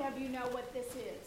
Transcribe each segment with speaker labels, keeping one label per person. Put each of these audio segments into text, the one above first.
Speaker 1: of you know what this is?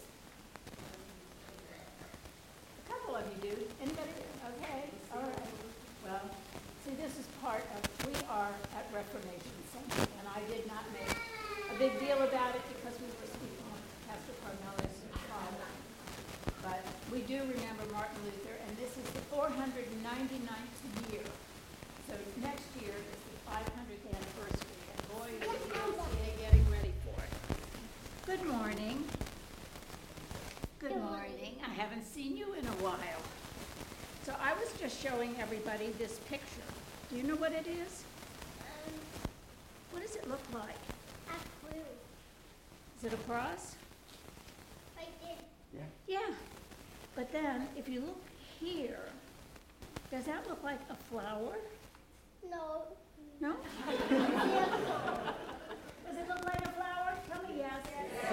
Speaker 1: A couple of you do. Anybody? Okay. All right. Well, see, this is part of, we are at Reformation Sunday, and I did not make a big deal about it because we were speaking with Pastor Cornelius and Father. But we do remember Martin Luther, and this is the 499th year. So next year is the 500th anniversary, and boy, is the LCA getting ready for it. Good morning. Good morning. I haven't seen you in a while. So I was just showing everybody this picture. Do you know what it is? What does it look like?
Speaker 2: A clue.
Speaker 1: Is it a cross?
Speaker 2: I did.
Speaker 1: Yeah. But then, if you look here, does that look like a flower?
Speaker 2: No.
Speaker 1: No? Does it look like a flower? Tell me yes.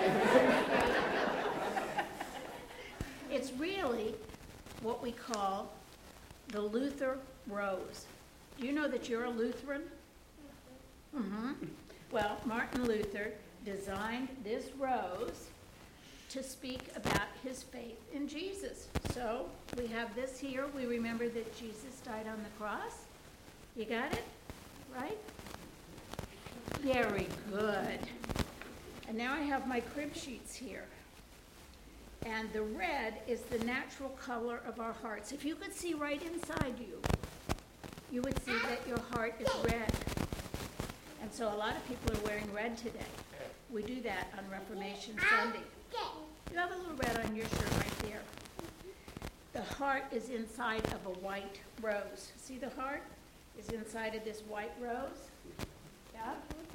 Speaker 1: It's really what we call the Luther rose. Do you know that you're a Lutheran? Mm-hmm. Well, Martin Luther designed this rose to speak about his faith in Jesus. So we have this here. We remember that Jesus died on the cross. You got it? Right? Very good. And now I have my crib sheets here. And the red is the natural color of our hearts. If you could see right inside you, you would see that your heart is red. And so a lot of people are wearing red today. We do that on Reformation Sunday. You have a little red on your shirt right there. The heart is inside of a white rose. See, the heart is inside of this white rose? Yeah?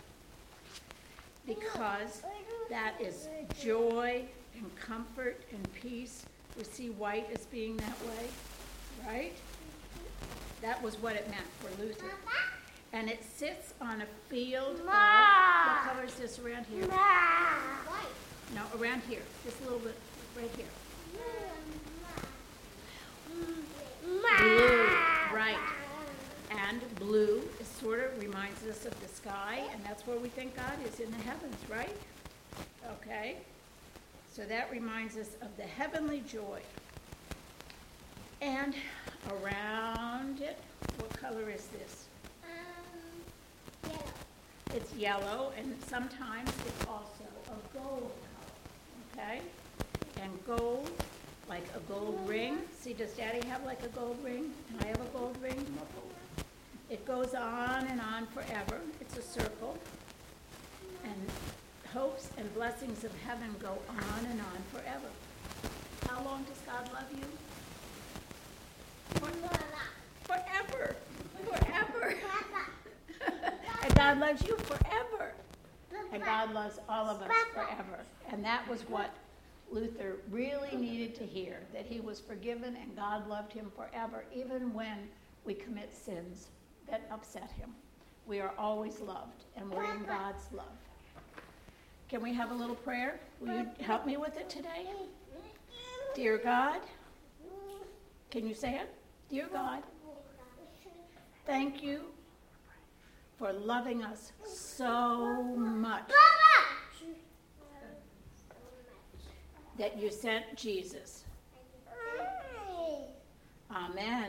Speaker 1: Because that is joy and comfort and peace. We see white as being that way, right? That was what it meant for Luther. And it sits on a field of, what color is this around here?
Speaker 2: White.
Speaker 1: No, around here, just a little bit, right here. Blue, right. And blue is sort of reminds us of the sky, and that's where we think God is, in the heavens, right? Okay. So that reminds us of the heavenly joy. And around it, what color is this?
Speaker 2: Yellow.
Speaker 1: It's yellow, and sometimes it's also a gold color, okay? And gold, like a gold ring. See, does Daddy have like a gold ring? And I have a gold ring? It goes on and on forever. It's a circle. And hopes and blessings of heaven go on and on forever. How long does God love you? Forever. Forever. And God loves you forever. And God loves all of us forever. And that was what Luther really needed to hear, that he was forgiven and God loved him forever, even when we commit sins that upset him. We are always loved, and we're in God's love. Can we have a little prayer? Will you help me with it today? Dear God, can you say it? Dear God, thank you for loving us so much that you sent Jesus. Amen.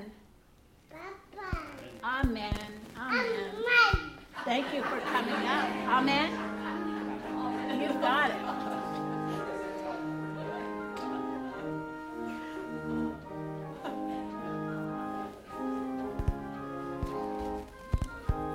Speaker 1: Amen. Amen. Thank you for coming up. Amen. You've got it.